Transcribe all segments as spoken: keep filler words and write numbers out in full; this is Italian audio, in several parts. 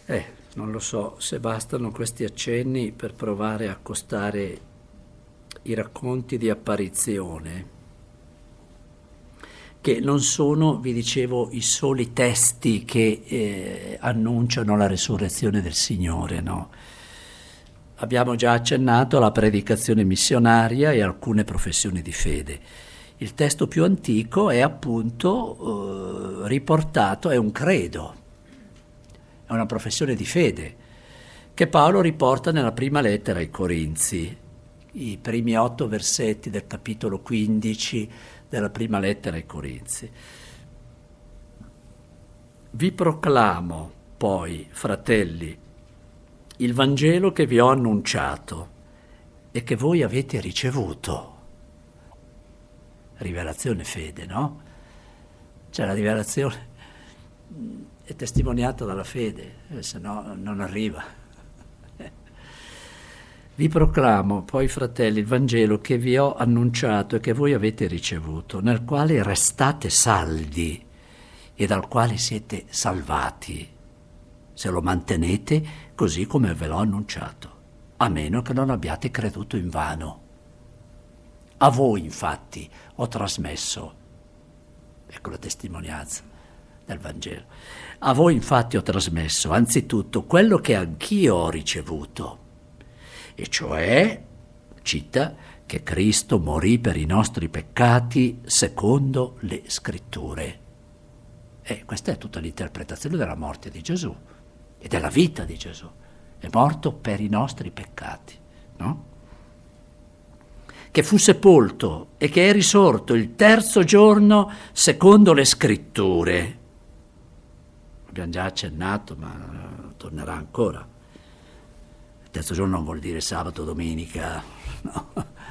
Eh, non lo so se bastano questi accenni per provare a accostare i racconti di apparizione, che non sono, vi dicevo, i soli testi che eh, annunciano la resurrezione del Signore, no? Abbiamo già accennato alla predicazione missionaria e alcune professioni di fede. Il testo più antico è appunto eh, riportato, è un credo, è una professione di fede, che Paolo riporta nella prima lettera ai Corinzi, i primi otto versetti del capitolo quindici della prima lettera ai Corinzi. Vi proclamo poi, fratelli, il Vangelo che vi ho annunciato e che voi avete ricevuto. Rivelazione fede, no? Cioè la rivelazione è testimoniata dalla fede, se no non arriva. Vi proclamo poi, fratelli, il Vangelo che vi ho annunciato e che voi avete ricevuto, nel quale restate saldi e dal quale siete salvati, se lo mantenete così come ve l'ho annunciato, a meno che non abbiate creduto invano. A voi, infatti, ho trasmesso, ecco la testimonianza del Vangelo, a voi infatti ho trasmesso anzitutto quello che anch'io ho ricevuto, e cioè, cita, che Cristo morì per i nostri peccati secondo le Scritture. E questa è tutta l'interpretazione della morte di Gesù e della vita di Gesù. È morto per i nostri peccati, no? Che fu sepolto e che è risorto il terzo giorno secondo le Scritture. Abbiamo già accennato, ma tornerà ancora. Il terzo giorno non vuol dire sabato, domenica, no?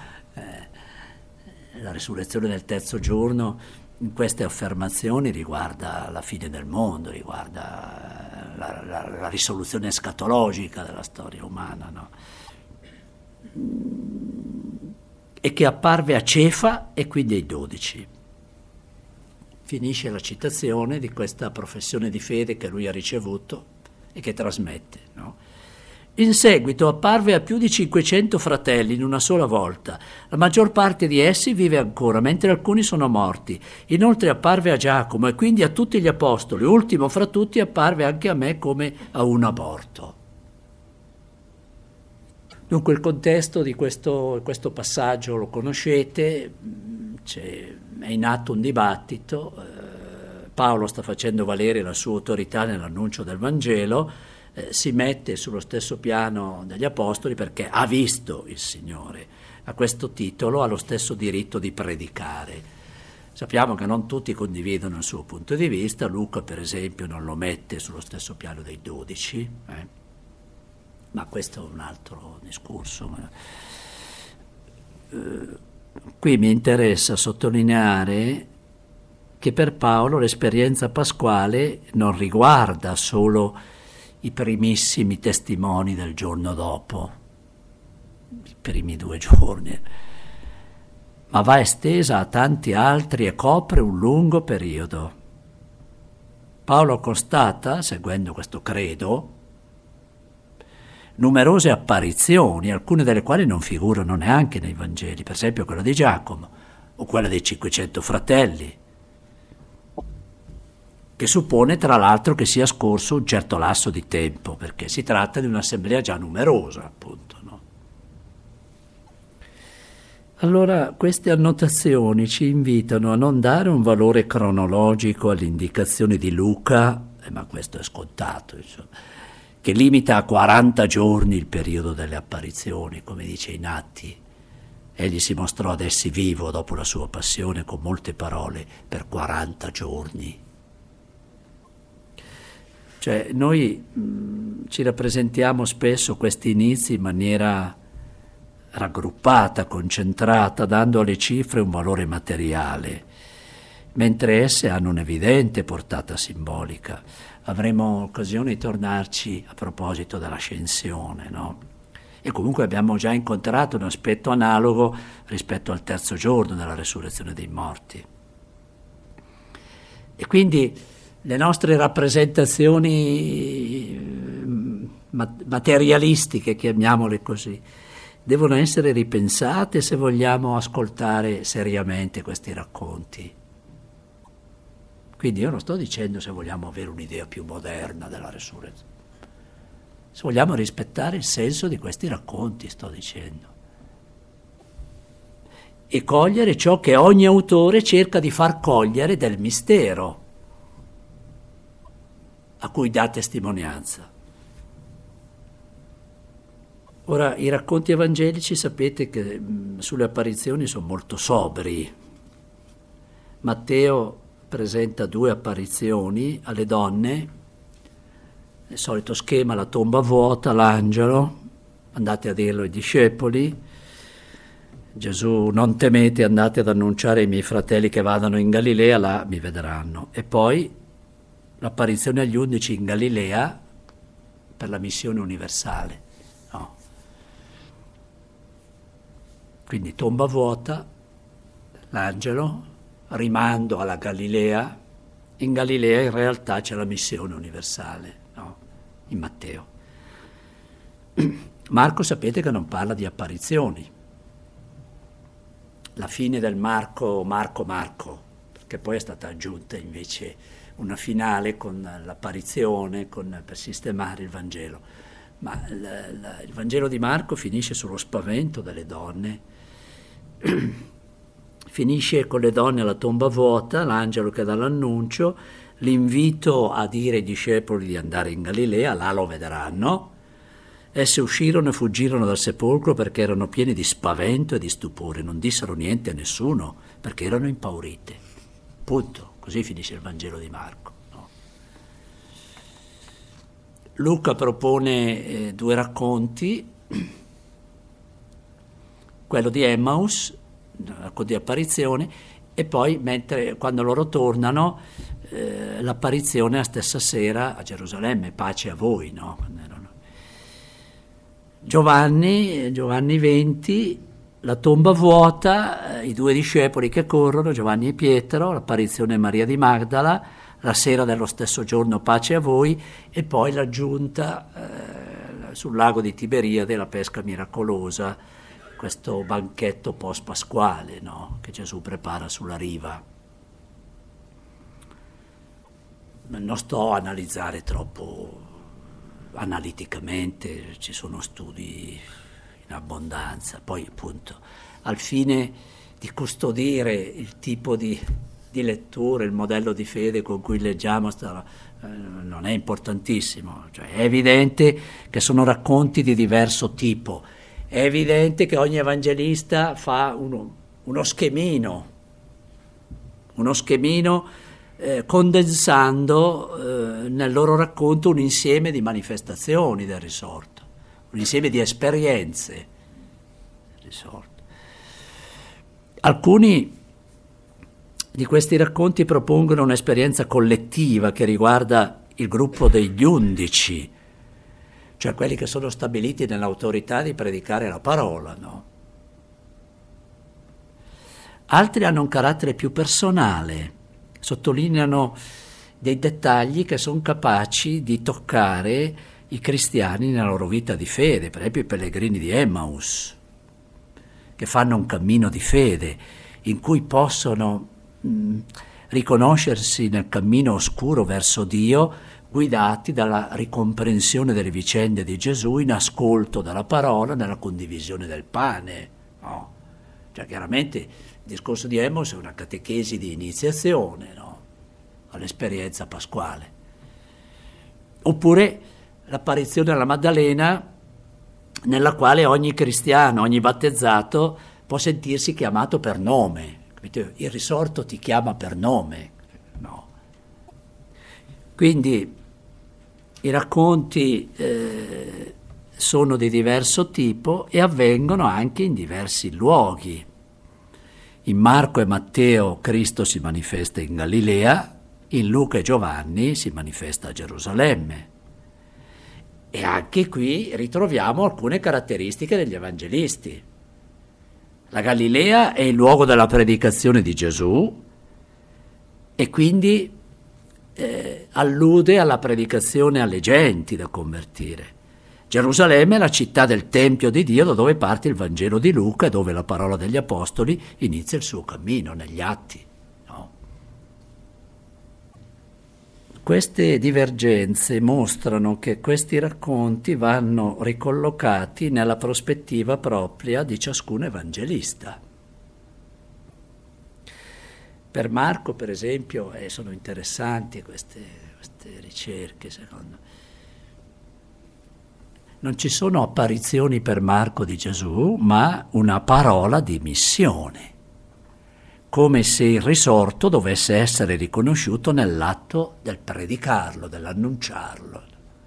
Eh, la risurrezione del terzo giorno in queste affermazioni riguarda la fine del mondo, riguarda la, la, la risoluzione escatologica della storia umana, no? E che apparve a Cefa e quindi ai dodici. Finisce la citazione di questa professione di fede che lui ha ricevuto e che trasmette, no? In seguito apparve a più di cinquecento fratelli in una sola volta. La maggior parte di essi vive ancora, mentre alcuni sono morti. Inoltre apparve a Giacomo e quindi a tutti gli apostoli. Ultimo fra tutti apparve anche a me come a un aborto. Dunque il contesto di questo, questo passaggio lo conoscete, c'è, è in atto un dibattito, eh, Paolo sta facendo valere la sua autorità nell'annuncio del Vangelo, eh, si mette sullo stesso piano degli apostoli perché ha visto il Signore, a questo titolo ha lo stesso diritto di predicare. Sappiamo che non tutti condividono il suo punto di vista, Luca per esempio non lo mette sullo stesso piano dei dodici, eh? Ma questo è un altro discorso. Eh, qui mi interessa sottolineare che per Paolo l'esperienza pasquale non riguarda solo i primissimi testimoni del giorno dopo, i primi due giorni, ma va estesa a tanti altri e copre un lungo periodo. Paolo constata, seguendo questo credo, numerose apparizioni, alcune delle quali non figurano neanche nei Vangeli, per esempio quella di Giacomo o quella dei cinquecento fratelli, che suppone tra l'altro che sia scorso un certo lasso di tempo, perché si tratta di un'assemblea già numerosa, appunto, no? Allora queste annotazioni ci invitano a non dare un valore cronologico alle indicazioni di Luca, eh, ma questo è scontato, insomma, che limita a quaranta giorni il periodo delle apparizioni, come dice in Atti. Egli si mostrò ad essi vivo dopo la sua passione con molte parole per quaranta giorni. Cioè noi mh, ci rappresentiamo spesso questi inizi in maniera raggruppata, concentrata, dando alle cifre un valore materiale, mentre esse hanno un'evidente portata simbolica. Avremo occasione di tornarci a proposito dell'ascensione, no? E comunque abbiamo già incontrato un aspetto analogo rispetto al terzo giorno della resurrezione dei morti. E quindi le nostre rappresentazioni materialistiche, chiamiamole così, devono essere ripensate se vogliamo ascoltare seriamente questi racconti. Quindi io non sto dicendo se vogliamo avere un'idea più moderna della resurrezione, se vogliamo rispettare il senso di questi racconti, sto dicendo, e cogliere ciò che ogni autore cerca di far cogliere del mistero a cui dà testimonianza. Ora, i racconti evangelici sapete che mh, sulle apparizioni sono molto sobri. Matteo presenta due apparizioni alle donne, il solito schema, la tomba vuota, l'angelo, andate a dirlo ai discepoli, Gesù, non temete, andate ad annunciare ai miei fratelli che vadano in Galilea, là mi vedranno. E poi l'apparizione agli undici in Galilea per la missione universale. No. Quindi tomba vuota, l'angelo, rimando alla Galilea. In Galilea in realtà c'è la missione universale, no? In Matteo. Marco sapete che non parla di apparizioni. La fine del Marco, Marco, Marco, perché poi è stata aggiunta invece una finale con l'apparizione, con, per sistemare il Vangelo. Ma l, l, il Vangelo di Marco finisce sullo spavento delle donne, finisce con le donne alla tomba vuota, l'angelo che dà l'annuncio, l'invito a dire ai discepoli di andare in Galilea, là lo vedranno. Esse uscirono e fuggirono dal sepolcro perché erano pieni di spavento e di stupore, non dissero niente a nessuno perché erano impaurite. Punto. Così finisce il Vangelo di Marco. No? Luca propone eh, due racconti, quello di Emmaus, racconto di apparizione, e poi mentre, quando loro tornano, eh, l'apparizione la stessa sera a Gerusalemme, pace a voi, no? Giovanni, Giovanni venti, la tomba vuota, i due discepoli che corrono, Giovanni e Pietro, l'apparizione Maria di Magdala, la sera dello stesso giorno pace a voi, e poi l'aggiunta eh, sul lago di Tiberiade, la pesca miracolosa, questo banchetto post-pasquale, no? Che Gesù prepara sulla riva. Non sto a analizzare troppo analiticamente, ci sono studi in abbondanza, poi appunto al fine di custodire il tipo di, di lettura, il modello di fede con cui leggiamo, sta, eh, non è importantissimo, cioè, è evidente che sono racconti di diverso tipo, è evidente che ogni evangelista fa uno, uno schemino, uno schemino Eh, condensando eh, nel loro racconto un insieme di manifestazioni del risorto, un insieme di esperienze del risorto. Alcuni di questi racconti propongono un'esperienza collettiva che riguarda il gruppo degli undici, cioè quelli che sono stabiliti nell'autorità di predicare la parola, no? Altri hanno un carattere più personale, sottolineano dei dettagli che sono capaci di toccare i cristiani nella loro vita di fede, per esempio i pellegrini di Emmaus, che fanno un cammino di fede, in cui possono mh, riconoscersi nel cammino oscuro verso Dio, guidati dalla ricomprensione delle vicende di Gesù, in ascolto della parola, nella condivisione del pane. No? Cioè chiaramente il discorso di Emmaus è una catechesi di iniziazione, no? All'esperienza pasquale. Oppure l'apparizione alla Maddalena, nella quale ogni cristiano, ogni battezzato può sentirsi chiamato per nome. Il risorto ti chiama per nome. No. Quindi i racconti eh, sono di diverso tipo e avvengono anche in diversi luoghi. In Marco e Matteo Cristo si manifesta in Galilea, in Luca e Giovanni si manifesta a Gerusalemme. E anche qui ritroviamo alcune caratteristiche degli evangelisti. La Galilea è il luogo della predicazione di Gesù e quindi eh, allude alla predicazione alle genti da convertire. Gerusalemme è la città del Tempio di Dio, da dove parte il Vangelo di Luca e dove la parola degli Apostoli inizia il suo cammino, negli Atti. No? Queste divergenze mostrano che questi racconti vanno ricollocati nella prospettiva propria di ciascun evangelista. Per Marco, per esempio, eh, sono interessanti queste, queste ricerche, secondo me. Non ci sono apparizioni per Marco di Gesù, ma una parola di missione, come se il risorto dovesse essere riconosciuto nell'atto del predicarlo, dell'annunciarlo.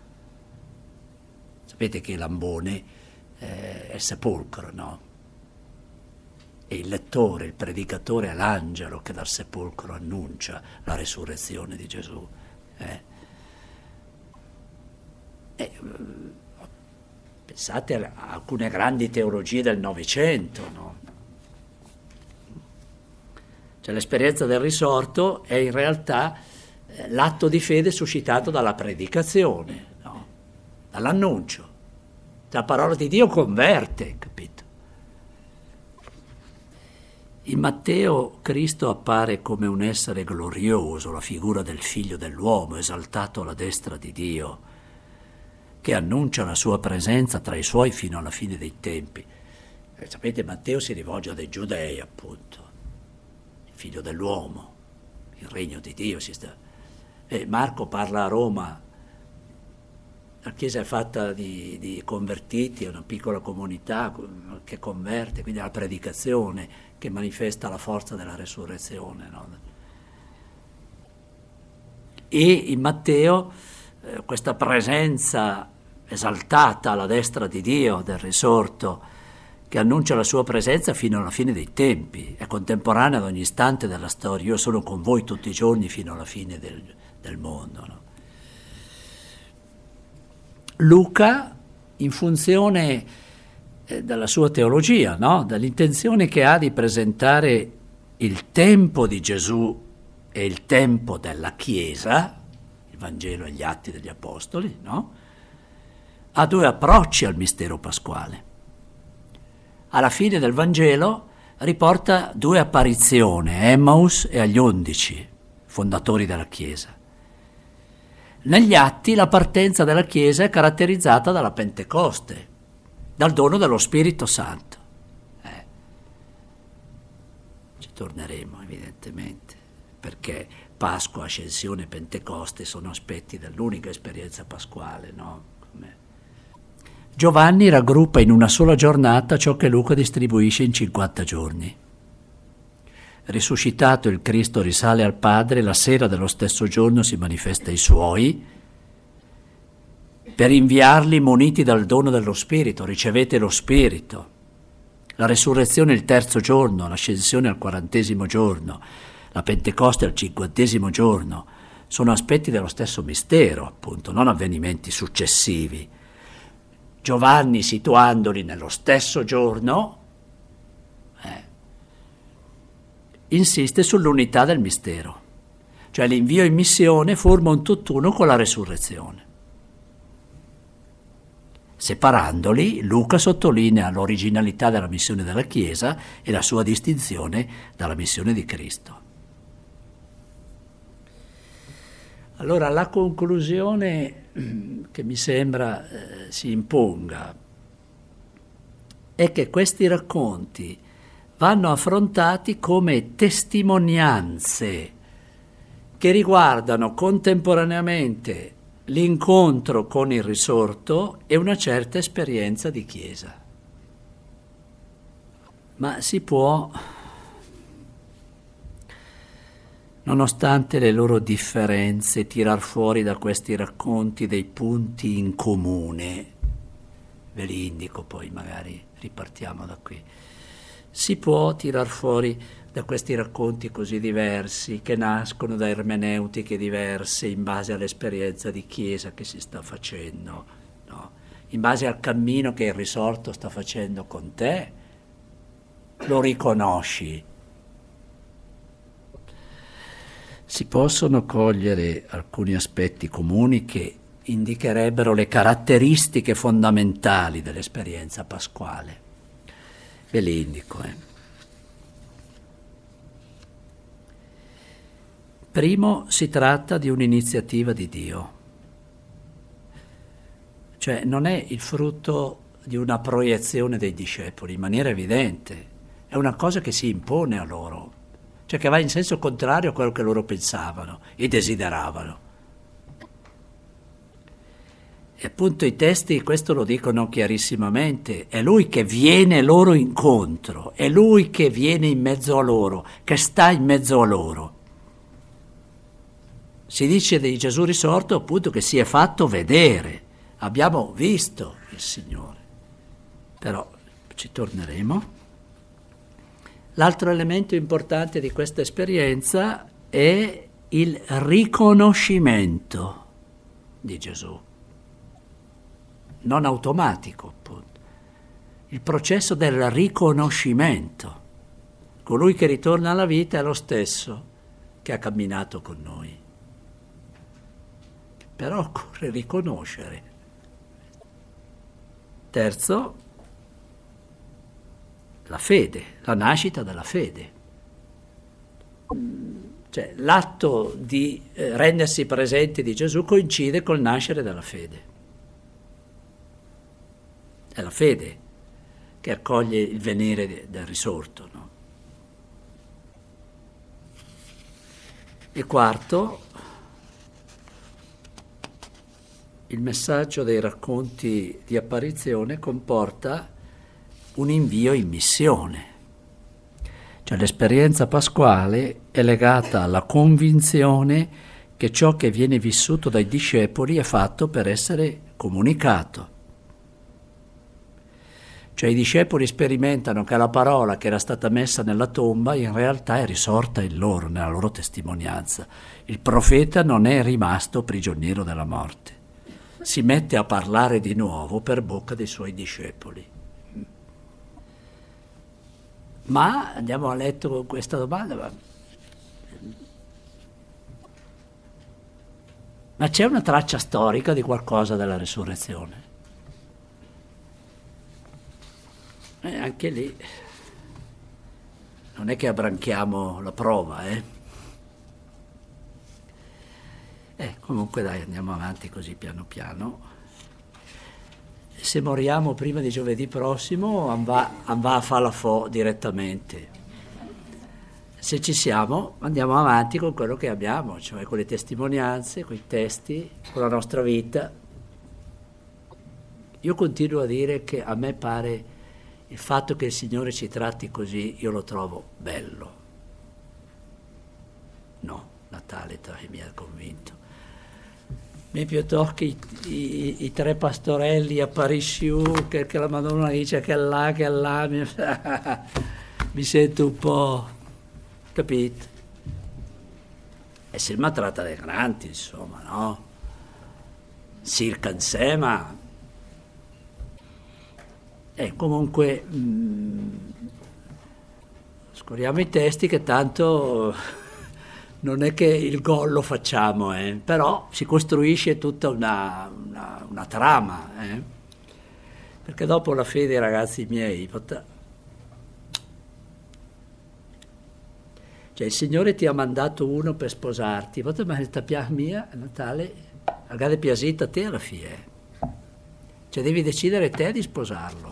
Sapete che Lambone eh, è il sepolcro, no? E il lettore, il predicatore è l'angelo che dal sepolcro annuncia la resurrezione di Gesù. Eh. E, pensate a alcune grandi teologie del Novecento, no? Cioè l'esperienza del risorto è in realtà eh, l'atto di fede suscitato dalla predicazione, no? Dall'annuncio. La parola di Dio converte, capito? In Matteo Cristo appare come un essere glorioso, la figura del figlio dell'uomo, esaltato alla destra di Dio, che annuncia la sua presenza tra i suoi fino alla fine dei tempi. E sapete, Matteo si rivolge a dei giudei, appunto, il figlio dell'uomo, il regno di Dio. Si sta... e Marco parla a Roma, la Chiesa è fatta di, di convertiti, è una piccola comunità che converte, quindi è la predicazione che manifesta la forza della resurrezione, no? E in Matteo eh, questa presenza esaltata alla destra di Dio, del risorto, che annuncia la sua presenza fino alla fine dei tempi, è contemporanea ad ogni istante della storia. Io sono con voi tutti i giorni fino alla fine del, del mondo, no? Luca, in funzione eh, della sua teologia, no? Dall'intenzione che ha di presentare il tempo di Gesù e il tempo della Chiesa, il Vangelo e gli Atti degli Apostoli, no? Ha due approcci al mistero pasquale. Alla fine del Vangelo riporta due apparizioni, a Emmaus e agli undici, fondatori della Chiesa. Negli Atti la partenza della Chiesa è caratterizzata dalla Pentecoste, dal dono dello Spirito Santo. Eh. Ci torneremo evidentemente, perché Pasqua, Ascensione e Pentecoste sono aspetti dell'unica esperienza pasquale, no? Come... Giovanni raggruppa in una sola giornata ciò che Luca distribuisce in cinquanta giorni. Risuscitato il Cristo risale al Padre, la sera dello stesso giorno si manifesta ai Suoi per inviarli muniti dal dono dello Spirito. Ricevete lo Spirito. La resurrezione il terzo giorno, l'ascensione al quarantesimo giorno, la Pentecoste al cinquantesimo giorno, sono aspetti dello stesso mistero, appunto, non avvenimenti successivi. Giovanni, situandoli nello stesso giorno, eh, insiste sull'unità del mistero, cioè l'invio in missione forma un tutt'uno con la resurrezione. Separandoli, Luca sottolinea l'originalità della missione della Chiesa e la sua distinzione dalla missione di Cristo. Allora, la conclusione che mi sembra eh, si imponga è che questi racconti vanno affrontati come testimonianze che riguardano contemporaneamente l'incontro con il risorto e una certa esperienza di Chiesa. Ma si può, nonostante le loro differenze, tirar fuori da questi racconti dei punti in comune. Ve li indico, poi magari ripartiamo da qui. Si può tirar fuori da questi racconti così diversi, che nascono da ermeneutiche diverse in base all'esperienza di Chiesa che si sta facendo, no? In base al cammino che il risorto sta facendo con te, lo riconosci. Si possono cogliere alcuni aspetti comuni che indicherebbero le caratteristiche fondamentali dell'esperienza pasquale. Ve le indico. Eh. Primo, si tratta di un'iniziativa di Dio, cioè non è il frutto di una proiezione dei discepoli in maniera evidente, è una cosa che si impone a loro, cioè che va in senso contrario a quello che loro pensavano e desideravano. E appunto i testi questo lo dicono chiarissimamente, è Lui che viene loro incontro, è Lui che viene in mezzo a loro, che sta in mezzo a loro. Si dice di Gesù risorto appunto che si è fatto vedere, abbiamo visto il Signore, però ci torneremo. L'altro elemento importante di questa esperienza è il riconoscimento di Gesù, non automatico appunto, il processo del riconoscimento. Colui che ritorna alla vita è lo stesso che ha camminato con noi. Però occorre riconoscere. Terzo, la fede, la nascita della fede. Cioè l'atto di eh, rendersi presente di Gesù coincide col nascere della fede. È la fede che accoglie il venire del risorto, no? E quarto, il messaggio dei racconti di apparizione comporta un invio in missione. Cioè l'esperienza pasquale è legata alla convinzione che ciò che viene vissuto dai discepoli è fatto per essere comunicato. Cioè i discepoli sperimentano che la parola che era stata messa nella tomba in realtà è risorta in loro, nella loro testimonianza. Il profeta non è rimasto prigioniero della morte. Si mette a parlare di nuovo per bocca dei suoi discepoli. Ma andiamo a letto con questa domanda. Ma, ma c'è una traccia storica di qualcosa della resurrezione? E anche lì non è che abbranchiamo la prova, eh? Eh, comunque dai, andiamo avanti così piano piano. Se moriamo prima di giovedì prossimo, va a fare la fo direttamente. Se ci siamo, andiamo avanti con quello che abbiamo, cioè con le testimonianze, con i testi, con la nostra vita. Io continuo a dire che a me pare il fatto che il Signore ci tratti così, io lo trovo bello. No, Natale mi ha convinto. Mi piuttosto i, i, i tre pastorelli a Parisiù, che, che la Madonna dice che è là, che è là, mi, mi sento un po', capito? E se mi tratta dei grandi, insomma, no? Circa insema. E comunque, mh, scorriamo i testi che tanto... Non è che il gol lo facciamo, eh? Però si costruisce tutta una, una, una trama, eh? Perché dopo la fede, ragazzi miei, pot- cioè il Signore ti ha mandato uno per sposarti, ma il tapia mia, Natale, magari piasita a te alla fine, cioè devi decidere te di sposarlo.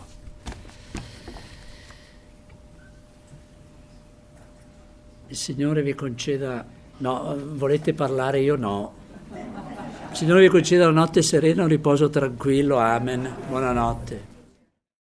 Il Signore vi conceda... No, volete parlare? Io no. Il Signore vi conceda una notte serena, un riposo tranquillo. Amen. Buonanotte.